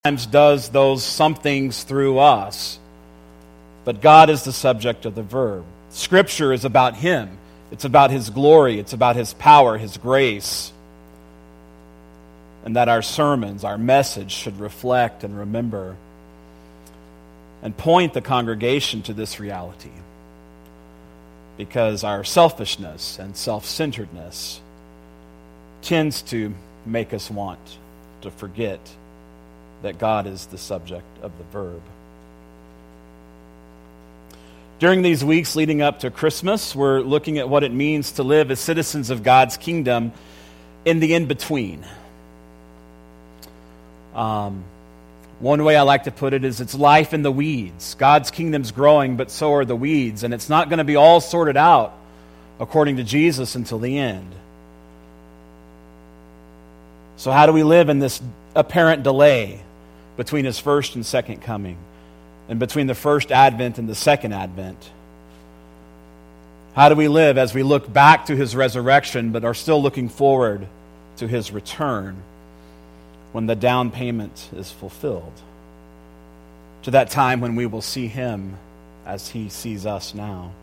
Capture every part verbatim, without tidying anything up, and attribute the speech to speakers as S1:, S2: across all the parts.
S1: sometimes does those somethings through us. But God is the subject of the verb. Scripture is about Him. It's about His glory. It's about His power, His grace. And that our sermons, our message should reflect and remember and point the congregation to this reality. Because our selfishness and self-centeredness tends to make us want to forget that God is the subject of the verb. During these weeks leading up to Christmas, we're looking at what it means to live as citizens of God's kingdom in the in-between. Um, one way I like to put it is it's life in the weeds. God's kingdom's growing, but so are the weeds, and it's not going to be all sorted out according to Jesus until the end. So how do we live in this apparent delay between His first and second coming, and between the first advent and the second advent? How do we live as we look back to His resurrection, but are still looking forward to His return when the down payment is fulfilled, to that time when we will see Him as He sees us now?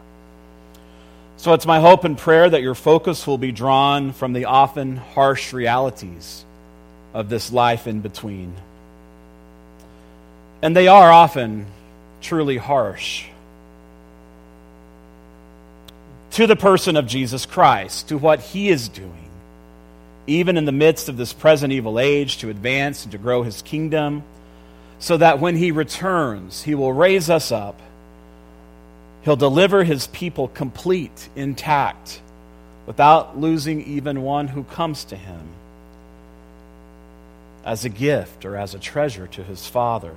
S1: So it's my hope and prayer that your focus will be drawn from the often harsh realities of this life in between. And they are often truly harsh. To the person of Jesus Christ, to what He is doing, even in the midst of this present evil age, to advance and to grow His kingdom, so that when He returns, He will raise us up. He'll deliver His people complete, intact, without losing even one who comes to Him, as a gift or as a treasure to His Father,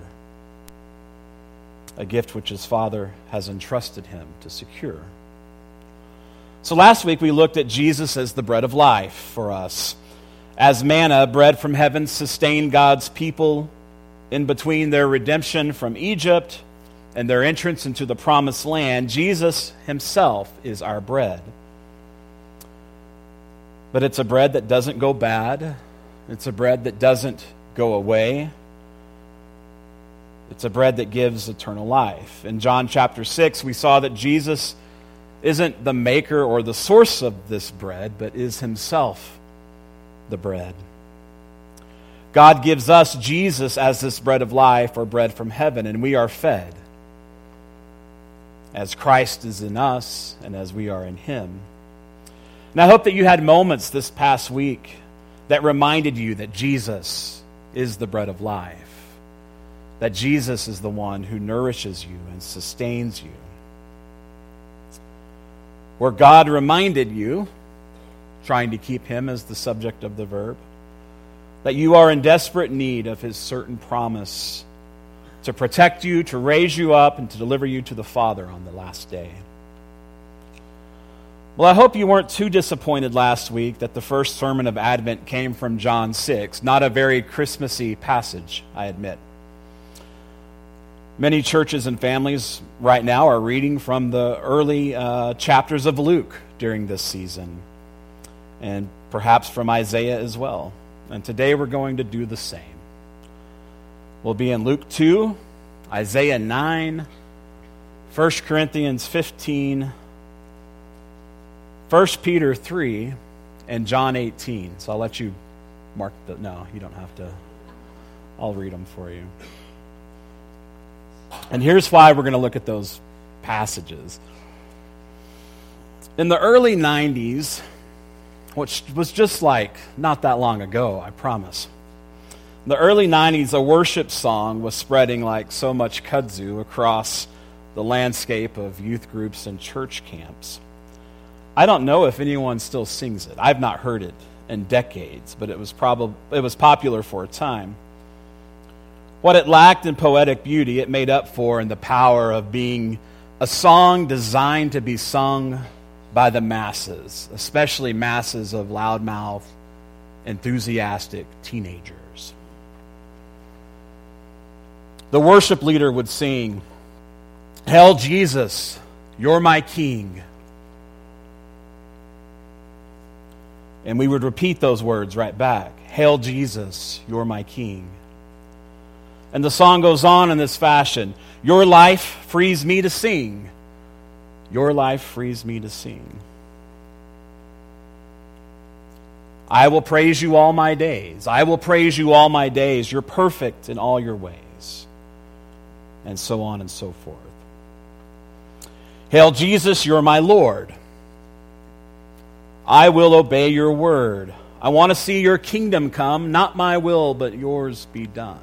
S1: a gift which His Father has entrusted Him to secure. So last week we looked at Jesus as the bread of life for us. As manna, bread from heaven, sustained God's people in between their redemption from Egypt and their entrance into the promised land. Jesus Himself is our bread. But it's a bread that doesn't go bad. It's a bread that doesn't go away. It's a bread that gives eternal life. In John chapter six, we saw that Jesus isn't the maker or the source of this bread, but is Himself the bread. God gives us Jesus as this bread of life, or bread from heaven, and we are fed as Christ is in us and as we are in Him. And I hope that you had moments this past week that reminded you that Jesus is the bread of life, that Jesus is the one who nourishes you and sustains you. Where God reminded you, trying to keep Him as the subject of the verb, that you are in desperate need of His certain promise to protect you, to raise you up, and to deliver you to the Father on the last day. Well, I hope you weren't too disappointed last week that the first sermon of Advent came from John six. Not a very Christmassy passage, I admit. Many churches and families right now are reading from the early uh, chapters of Luke during this season, and perhaps from Isaiah as well. And today we're going to do the same. We'll be in Luke two, Isaiah nine, First Corinthians fifteen, First Peter three, and John eighteen. So I'll let you mark the... No, you don't have to. I'll read them for you. And here's why we're going to look at those passages. In the early nineties, which was just like not that long ago, I promise. In the early nineties, a worship song was spreading like so much kudzu across the landscape of youth groups and church camps. I don't know if anyone still sings it. I've not heard it in decades, but it was probably it was popular for a time. What it lacked in poetic beauty, it made up for in the power of being a song designed to be sung by the masses, especially masses of loudmouth, enthusiastic teenagers. The worship leader would sing, "Hail Jesus, you're my King." And we would repeat those words right back. "Hail Jesus, you're my King." And the song goes on in this fashion. Your life frees me to sing. Your life frees me to sing. I will praise you all my days. I will praise you all my days. You're perfect in all your ways. And so on and so forth. Hail Jesus, you're my Lord. I will obey your word. I want to see your kingdom come, not my will, but yours be done.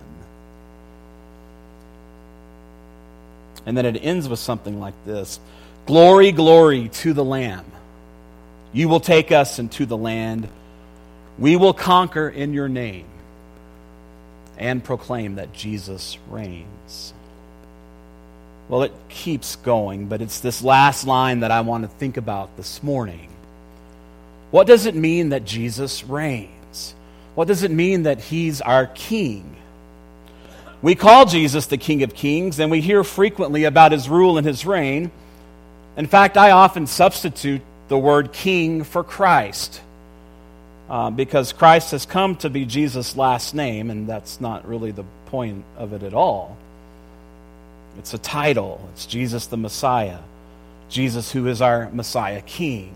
S1: And then it ends with something like this. Glory, glory to the Lamb. You will take us into the land. We will conquer in your name and proclaim that Jesus reigns. Well, it keeps going, but it's this last line that I want to think about this morning. What does it mean that Jesus reigns? What does it mean that he's our king? We call Jesus the King of Kings, and we hear frequently about his rule and his reign. In fact, I often substitute the word king for Christ, uh, because Christ has come to be Jesus' last name, and that's not really the point of it at all. It's a title. It's Jesus the Messiah. Jesus who is our Messiah King.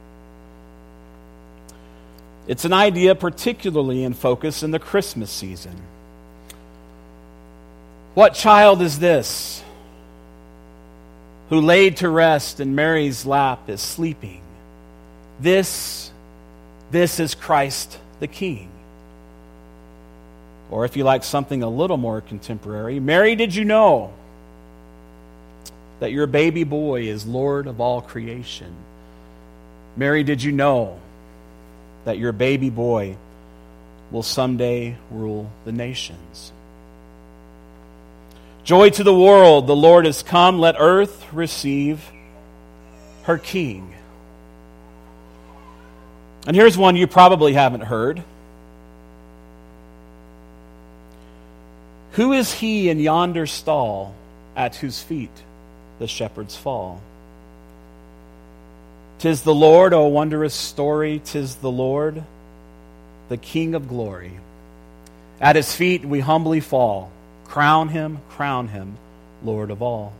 S1: It's an idea particularly in focus in the Christmas season. What child is this who laid to rest in Mary's lap is sleeping? This, this is Christ the King. Or if you like something a little more contemporary, Mary, did you know that your baby boy is Lord of all creation? Mary, did you know that your baby boy will someday rule the nations? Joy to the world, the Lord has come. Let earth receive her King. And here's one you probably haven't heard. Who is he in yonder stall at whose feet the shepherds fall? 'Tis the Lord, O wondrous story, 'tis the Lord, the King of glory. At his feet we humbly fall. Crown him, crown him, Lord of all.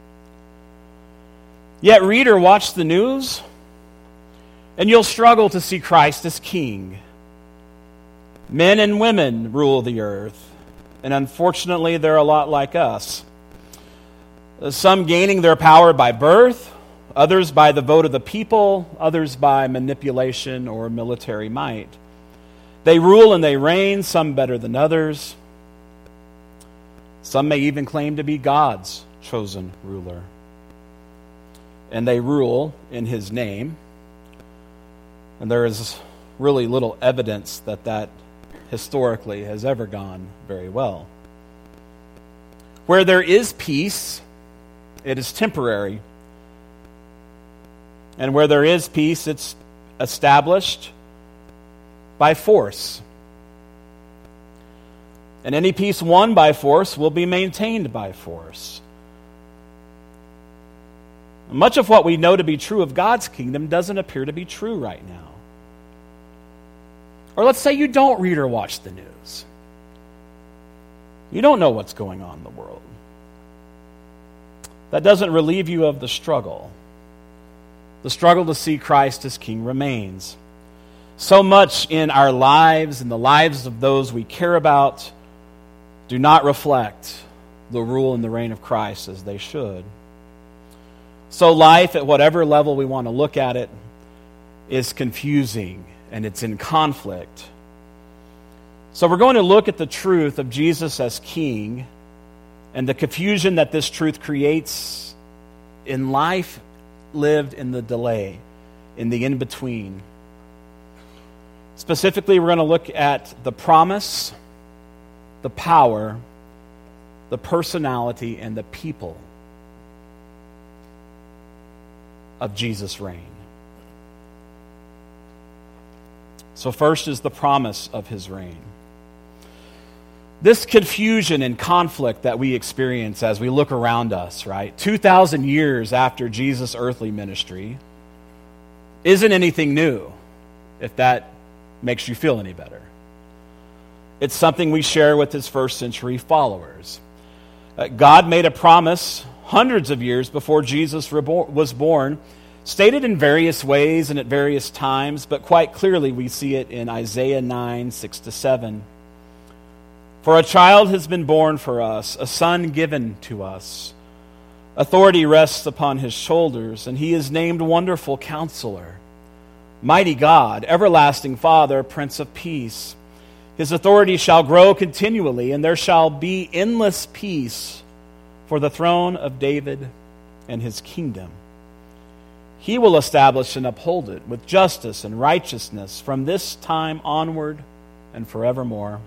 S1: Yet, reader, watch the news, and you'll struggle to see Christ as King. Men and women rule the earth, and unfortunately they're a lot like us. Some gaining their power by birth, others by the vote of the people, others by manipulation or military might. They rule and they reign, some better than others. Some may even claim to be God's chosen ruler. And they rule in his name. And there is really little evidence that that historically has ever gone very well. Where there is peace, it is temporary. And where there is peace, it's established by force. And any peace won by force will be maintained by force. Much of what we know to be true of God's kingdom doesn't appear to be true right now. Or let's say you don't read or watch the news. You don't know what's going on in the world. That doesn't relieve you of the struggle. The struggle to see Christ as King remains. So much in our lives and the lives of those we care about do not reflect the rule and the reign of Christ as they should. So life, at whatever level we want to look at it, is confusing and it's in conflict. So we're going to look at the truth of Jesus as King and the confusion that this truth creates in life lived in the delay, in the in-between. Specifically, we're going to look at the promise, the power, the personality, and the people of Jesus' reign. So first is the promise of his reign. This confusion and conflict that we experience as we look around us, right? two thousand years after Jesus' earthly ministry isn't anything new, if that makes you feel any better. It's something we share with his first century followers. Uh, God made a promise hundreds of years before Jesus was born, stated in various ways and at various times, but quite clearly we see it in Isaiah nine, six to seven. For a child has been born for us, a son given to us. Authority rests upon his shoulders, and he is named Wonderful Counselor, Mighty God, Everlasting Father, Prince of Peace. His authority shall grow continually, and there shall be endless peace for the throne of David and his kingdom. He will establish and uphold it with justice and righteousness from this time onward and forevermore.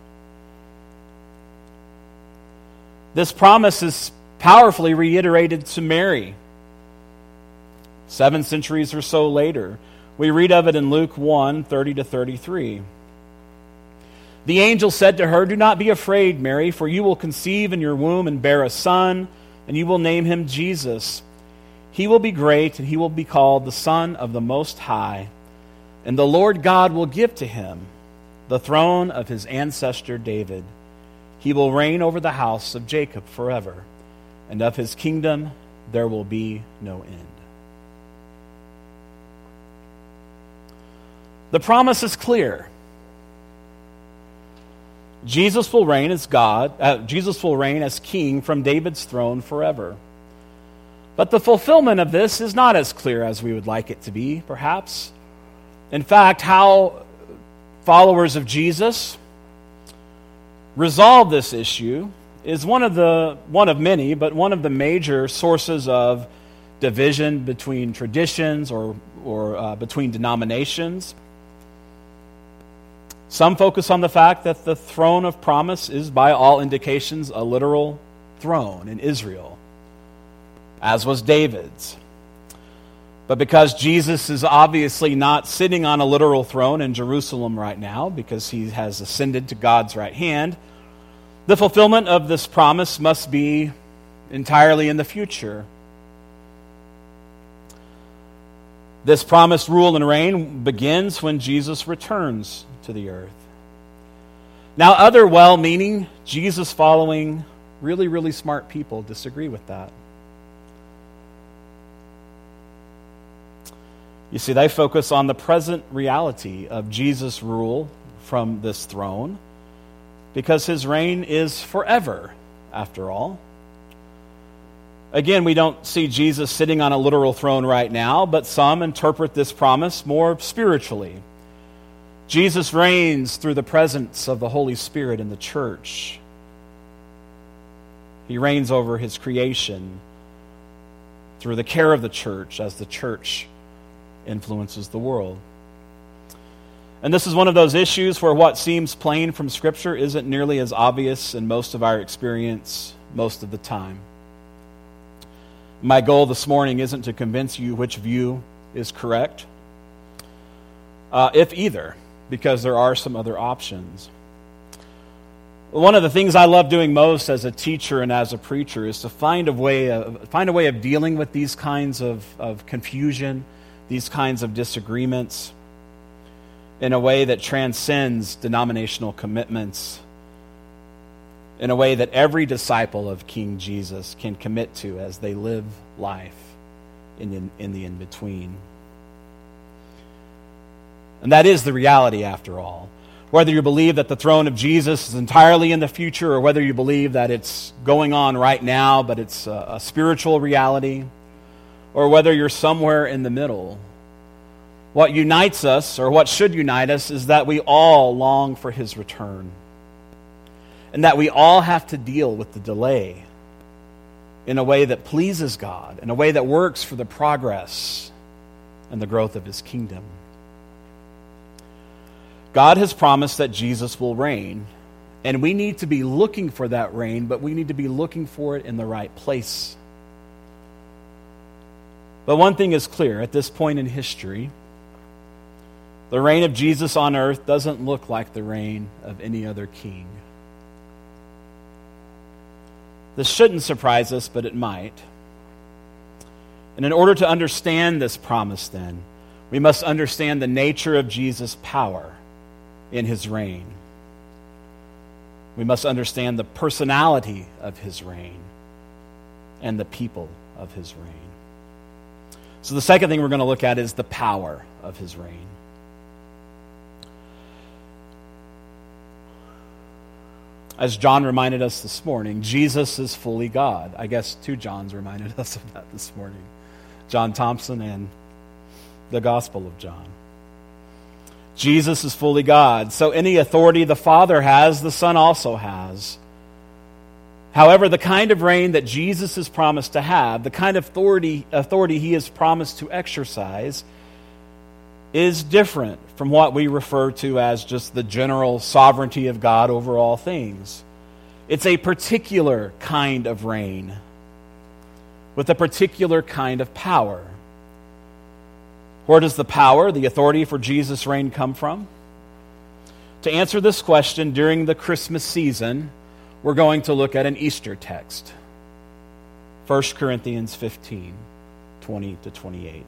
S1: This promise is powerfully reiterated to Mary. Seven centuries or so later, we read of it in Luke one, thirty to thirty-three. The angel said to her, "Do not be afraid, Mary, for you will conceive in your womb and bear a son, and you will name him Jesus. He will be great, and he will be called the Son of the Most High. And the Lord God will give to him the throne of his ancestor David. He will reign over the house of Jacob forever, and of his kingdom there will be no end." The promise is clear. Jesus will reign as God, uh, Jesus will reign as king from David's throne forever. But the fulfillment of this is not as clear as we would like it to be, perhaps. In fact, how followers of Jesus resolve this issue is one of the one of many, but one of the major sources of division between traditions or or uh, between denominations. Some focus on the fact that the throne of promise is, by all indications, a literal throne in Israel, as was David's. But because Jesus is obviously not sitting on a literal throne in Jerusalem right now, because he has ascended to God's right hand, the fulfillment of this promise must be entirely in the future. This promised rule and reign begins when Jesus returns to the earth. Now, other well-meaning, Jesus-following, really, really smart people disagree with that. You see, they focus on the present reality of Jesus' rule from this throne, because his reign is forever, after all. Again, we don't see Jesus sitting on a literal throne right now, but some interpret this promise more spiritually. Jesus reigns through the presence of the Holy Spirit in the church. He reigns over his creation through the care of the church as the church influences the world. And this is one of those issues where what seems plain from Scripture isn't nearly as obvious in most of our experience most of the time. My goal this morning isn't to convince you which view is correct, uh, if either, because there are some other options. One of the things I love doing most as a teacher and as a preacher is to find a way of, find a way of dealing with these kinds of, of confusion, these kinds of disagreements, in a way that transcends denominational commitments, in a way that every disciple of King Jesus can commit to as they live life in, in, in the in-between. And that is the reality, after all. Whether you believe that the throne of Jesus is entirely in the future, or whether you believe that it's going on right now, but it's a, a spiritual reality, or whether you're somewhere in the middle, what unites us, or what should unite us, is that we all long for his return. And that we all have to deal with the delay in a way that pleases God, in a way that works for the progress and the growth of his kingdom. God has promised that Jesus will reign, and we need to be looking for that reign, but we need to be looking for it in the right place. But one thing is clear at this point in history: the reign of Jesus on earth doesn't look like the reign of any other king. This shouldn't surprise us, but it might. And in order to understand this promise, then, we must understand the nature of Jesus' power in his reign. We must understand the personality of his reign and the people of his reign. So the second thing we're going to look at is the power of his reign. As John reminded us this morning, Jesus is fully God. I guess two Johns reminded us of that this morning. John Thompson and the Gospel of John. Jesus is fully God. So any authority the Father has, the Son also has. However, the kind of reign that Jesus is promised to have, the kind of authority, authority he is promised to exercise, is different from what we refer to as just the general sovereignty of God over all things. It's a particular kind of reign with a particular kind of power. Where does the power, the authority for Jesus' reign come from? To answer this question during the Christmas season, we're going to look at an Easter text. First Corinthians fifteen, twenty to twenty-eight.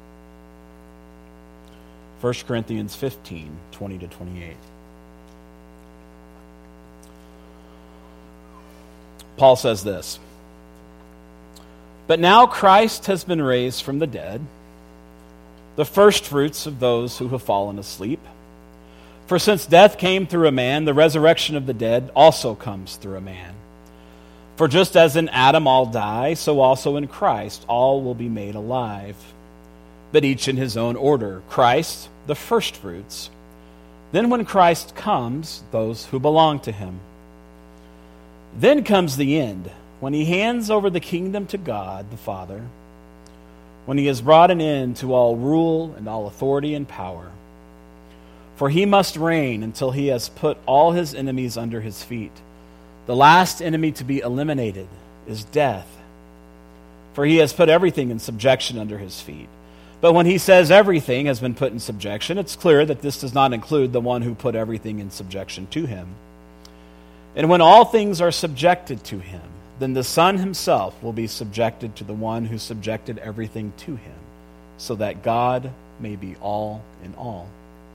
S1: First Corinthians fifteen, twenty to twenty-eight. Paul says this, "But now Christ has been raised from the dead, the firstfruits of those who have fallen asleep. For since death came through a man, the resurrection of the dead also comes through a man. For just as in Adam all die, so also in Christ all will be made alive, but each in his own order. Christ, the firstfruits. Then when Christ comes, those who belong to him. Then comes the end, when he hands over the kingdom to God the Father, when he has brought an end to all rule and all authority and power. For he must reign until he has put all his enemies under his feet. The last enemy to be eliminated is death, for he has put everything in subjection under his feet. But when he says everything has been put in subjection, it's clear that this does not include the one who put everything in subjection to him. And when all things are subjected to him, then the Son himself will be subjected to the one who subjected everything to him, so that God may be all in all."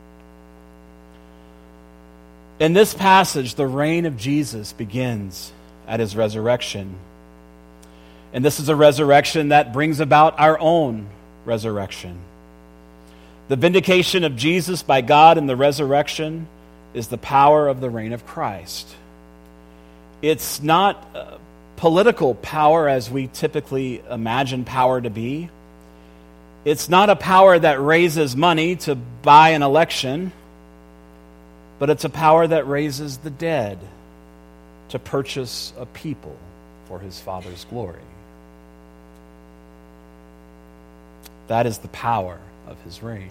S1: In this passage, the reign of Jesus begins at his resurrection. And this is a resurrection that brings about our own resurrection. The vindication of Jesus by God in the resurrection is the power of the reign of Christ. It's not uh, political power as we typically imagine power to be. It's not a power that raises money to buy an election, but it's a power that raises the dead to purchase a people for his Father's glory. That is the power of his reign.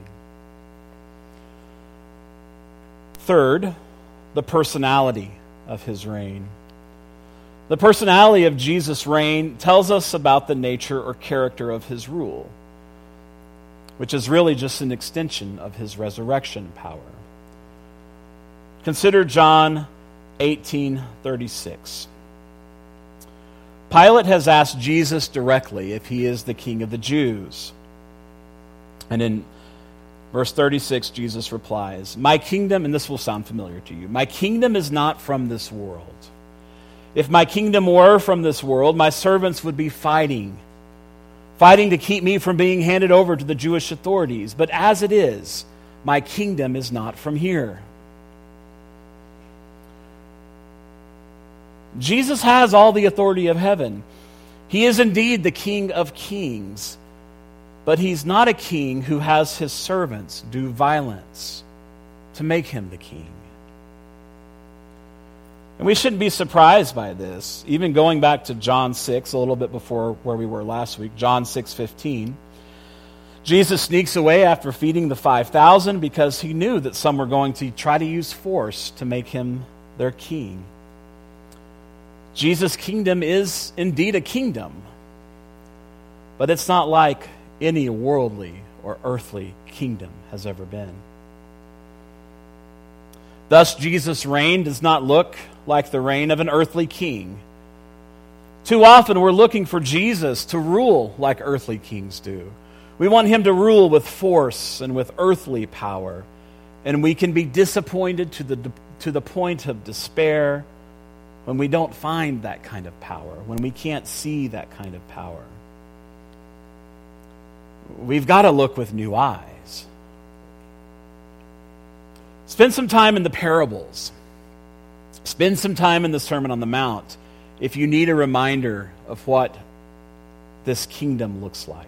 S1: Third, the personality of his reign. The personality of Jesus' reign tells us about the nature or character of his rule, which is really just an extension of his resurrection power. Consider John eighteen thirty-six. Pilate has asked Jesus directly if he is the king of the Jews. And in verse thirty-six, Jesus replies, "My kingdom," and this will sound familiar to you, "my kingdom is not from this world. If my kingdom were from this world, my servants would be fighting, fighting to keep me from being handed over to the Jewish authorities. But as it is, my kingdom is not from here." Jesus has all the authority of heaven. He is indeed the King of kings, but he's not a king who has his servants do violence to make him the king. And we shouldn't be surprised by this. Even going back to John six, a little bit before where we were last week, John six fifteen, Jesus sneaks away after feeding the five thousand because he knew that some were going to try to use force to make him their king. Jesus' kingdom is indeed a kingdom, but it's not like any worldly or earthly kingdom has ever been. Thus, Jesus' reign does not look like the reign of an earthly king. Too often we're looking for Jesus to rule like earthly kings do. We want him to rule with force and with earthly power, and we can be disappointed to the, to the point of despair when we don't find that kind of power, when we can't see that kind of power, we've got to look with new eyes. Spend some time in the parables. Spend some time in the Sermon on the Mount if you need a reminder of what this kingdom looks like.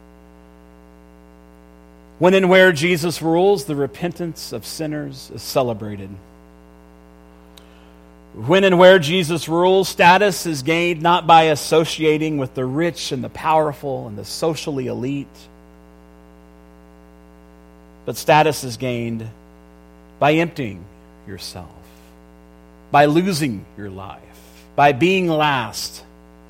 S1: When and where Jesus rules, the repentance of sinners is celebrated. When and where Jesus rules, status is gained not by associating with the rich and the powerful and the socially elite, but status is gained by emptying yourself, by losing your life, by being last.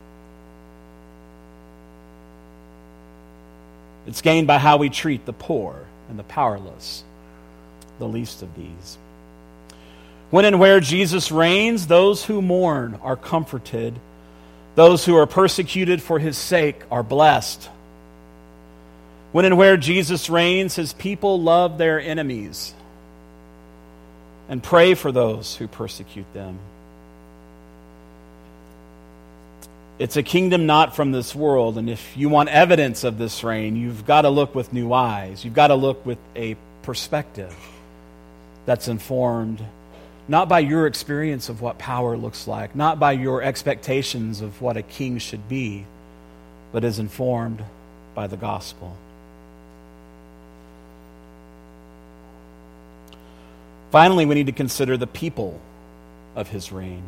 S1: It's gained by how we treat the poor and the powerless, the least of these. When and where Jesus reigns, those who mourn are comforted. Those who are persecuted for his sake are blessed. When and where Jesus reigns, his people love their enemies and pray for those who persecute them. It's a kingdom not from this world, and if you want evidence of this reign, you've got to look with new eyes. You've got to look with a perspective that's informed not by your experience of what power looks like, not by your expectations of what a king should be, but is informed by the gospel. Finally, we need to consider the people of his reign.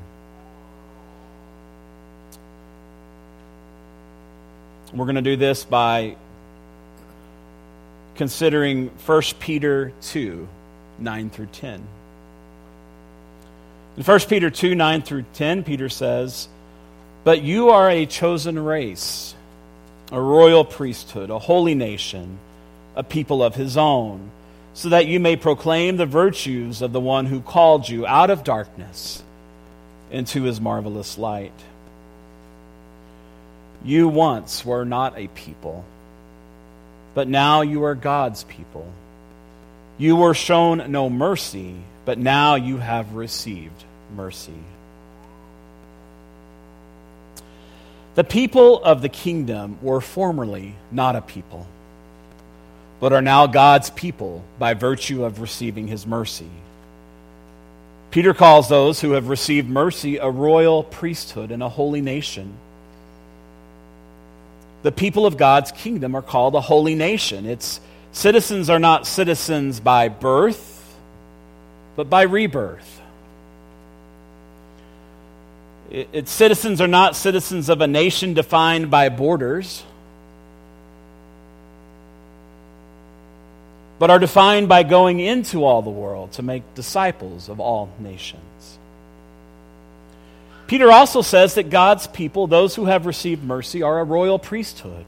S1: We're going to do this by considering First Peter two, nine through ten. In First Peter two, nine through ten, Peter says, "But you are a chosen race, a royal priesthood, a holy nation, a people of his own, so that you may proclaim the virtues of the one who called you out of darkness into his marvelous light. You once were not a people, but now you are God's people. You were shown no mercy, but now you have received mercy." The people of the kingdom were formerly not a people, but are now God's people by virtue of receiving his mercy. Peter calls those who have received mercy a royal priesthood and a holy nation. The people of God's kingdom are called a holy nation. Its citizens are not citizens by birth, but by rebirth. Its citizens are not citizens of a nation defined by borders, but are defined by going into all the world to make disciples of all nations. Peter also says that God's people, those who have received mercy, are a royal priesthood.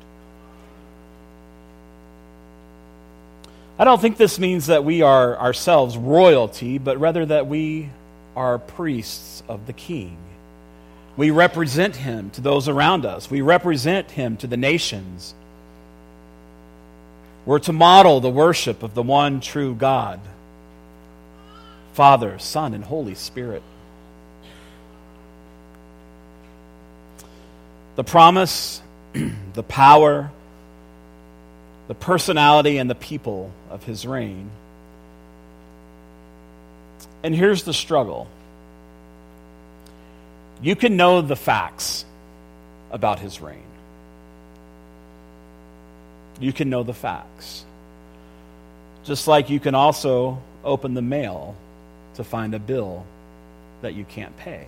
S1: I don't think this means that we are ourselves royalty, but rather that we are priests of the King. We represent him to those around us. We represent him to the nations. We're to model the worship of the one true God, Father, Son, and Holy Spirit. The promise, the power, the personality, and the people of his reign. And here's the struggle. You can know the facts about his reign. You can know the facts. Just like you can also open the mail to find a bill that you can't pay.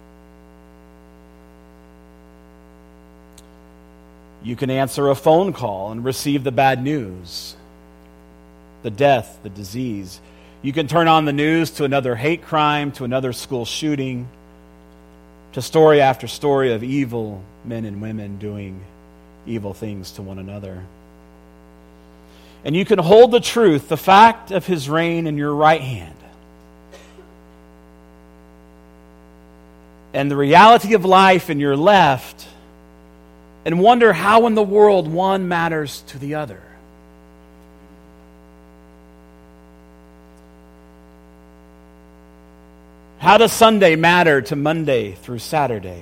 S1: You can answer a phone call and receive the bad news, the death, the disease. You can turn on the news to another hate crime, to another school shooting, to story after story of evil men and women doing evil things to one another. And you can hold the truth, the fact of his reign, in your right hand. And the reality of life in your left, and wonder how in the world one matters to the other. How does Sunday matter to Monday through Saturday?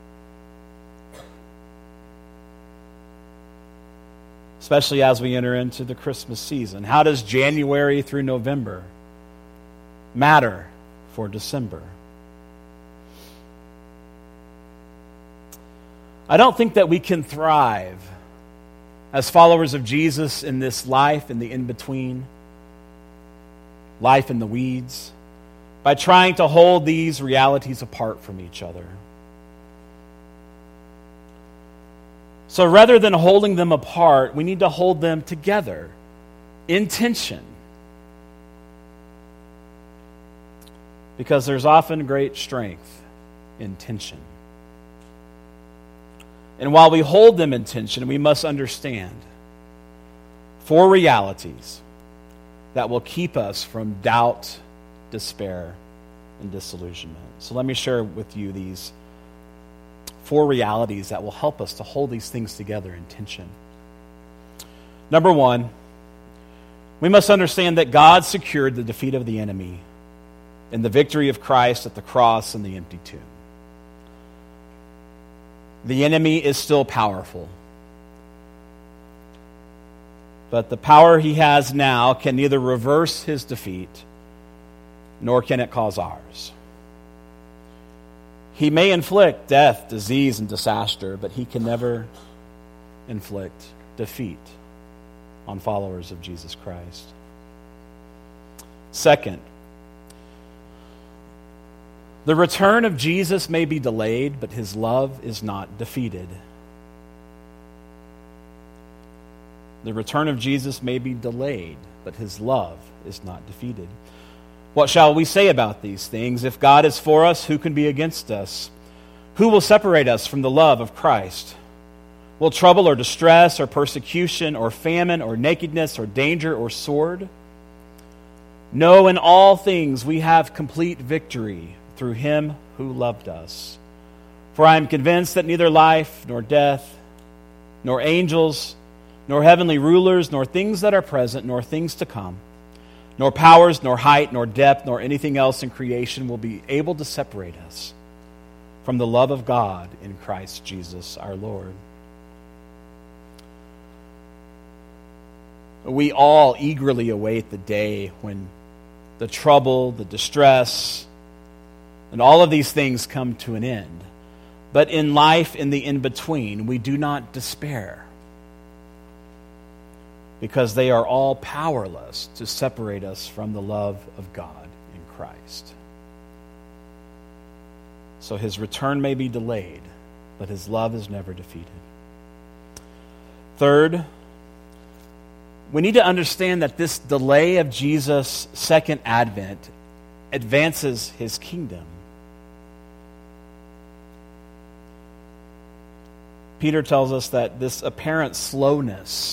S1: Especially as we enter into the Christmas season. How does January through November matter for December? I don't think that we can thrive as followers of Jesus in this life, in the in-between, life in the weeds, by trying to hold these realities apart from each other. So rather than holding them apart, we need to hold them together in tension. Because there's often great strength in tension. And while we hold them in tension, we must understand four realities that will keep us from doubt, despair, and disillusionment. So let me share with you these four realities that will help us to hold these things together in tension. Number one, we must understand that God secured the defeat of the enemy in the victory of Christ at the cross and the empty tomb. The enemy is still powerful. But the power he has now can neither reverse his defeat, nor can it cause ours. He may inflict death, disease, and disaster, but he can never inflict defeat on followers of Jesus Christ. Second, the return of Jesus may be delayed, but his love is not defeated. The return of Jesus may be delayed, but his love is not defeated. What shall we say about these things? If God is for us, who can be against us? Who will separate us from the love of Christ? Will trouble or distress or persecution or famine or nakedness or danger or sword? No, in all things we have complete victory through him who loved us. For I am convinced that neither life, nor death, nor angels, nor heavenly rulers, nor things that are present, nor things to come, nor powers, nor height, nor depth, nor anything else in creation will be able to separate us from the love of God in Christ Jesus our Lord. We all eagerly await the day when the trouble, the distress, and all of these things come to an end. But in life, in the in-between, we do not despair, because they are all powerless to separate us from the love of God in Christ. So his return may be delayed, but his love is never defeated. Third, we need to understand that this delay of Jesus' second advent advances his kingdom. Peter tells us that this apparent slowness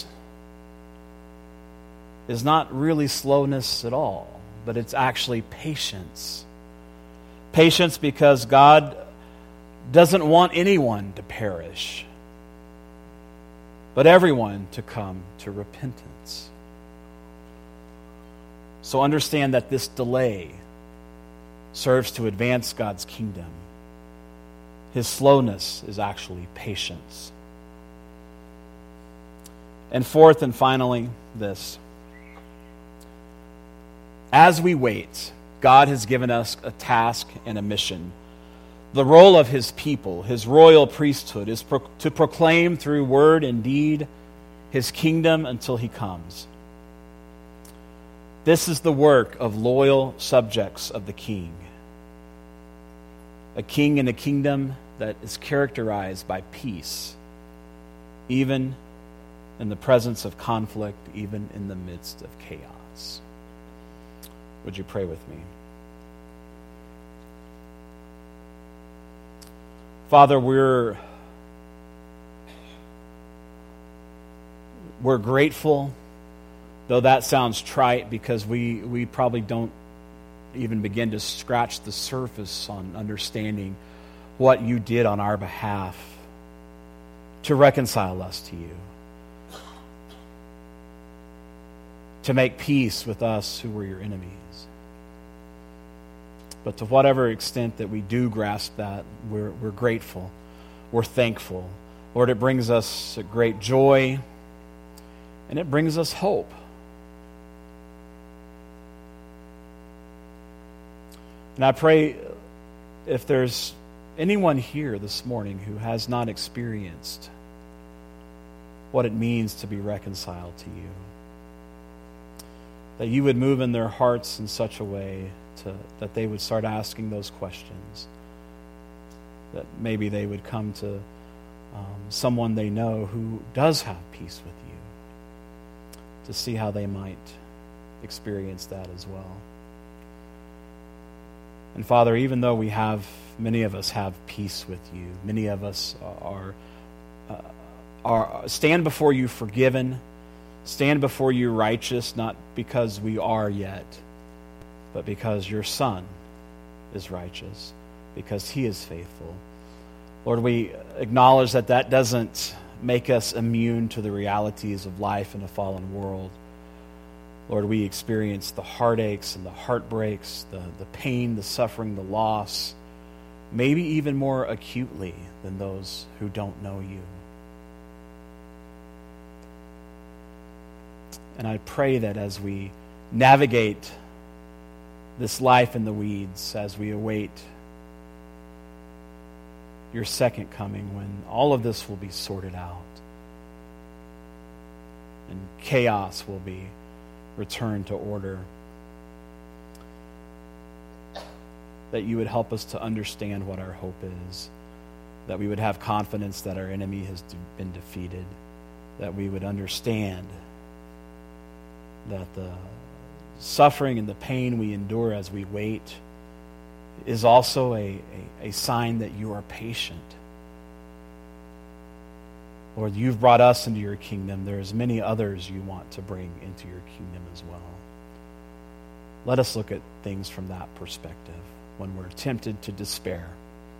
S1: is not really slowness at all, but it's actually patience. Patience because God doesn't want anyone to perish, but everyone to come to repentance. So understand that this delay serves to advance God's kingdom. His slowness is actually patience. And fourth and finally, this. As we wait, God has given us a task and a mission. The role of his people, his royal priesthood, is pro- to proclaim through word and deed his kingdom until he comes. This is the work of loyal subjects of the king. A king in a kingdom that is characterized by peace, even in the presence of conflict, even in the midst of chaos. Would you pray with me? Father, we're we're grateful, though that sounds trite, because we, we probably don't even begin to scratch the surface on understanding what you did on our behalf to reconcile us to you, to make peace with us who were your enemies. But to whatever extent that we do grasp that, we're, we're grateful. We're thankful. Lord, it brings us a great joy, and it brings us hope. And I pray if there's anyone here this morning who has not experienced what it means to be reconciled to you, that you would move in their hearts in such a way to, that they would start asking those questions, that maybe they would come to um, someone they know who does have peace with you, to see how they might experience that as well. And Father, even though we have, many of us have peace with you, many of us are, uh, are stand before you forgiven, stand before you righteous, not because we are yet, but because your Son is righteous, because he is faithful. Lord, we acknowledge that that doesn't make us immune to the realities of life in a fallen world. Lord, we experience the heartaches and the heartbreaks, the, the pain, the suffering, the loss, maybe even more acutely than those who don't know you. And I pray that as we navigate this life in the weeds, as we await your second coming, when all of this will be sorted out and chaos will be returned to order, that you would help us to understand what our hope is, that we would have confidence that our enemy has been defeated, that we would understand that the suffering and the pain we endure as we wait is also a, a, a sign that you are patient. Lord, you've brought us into your kingdom. There's many others you want to bring into your kingdom as well. Let us look at things from that perspective when we're tempted to despair.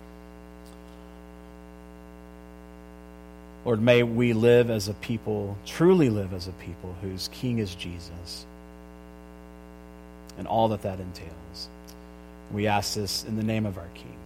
S1: Lord, may we live as a people, truly live as a people whose King is Jesus and all that that entails. We ask this in the name of our King.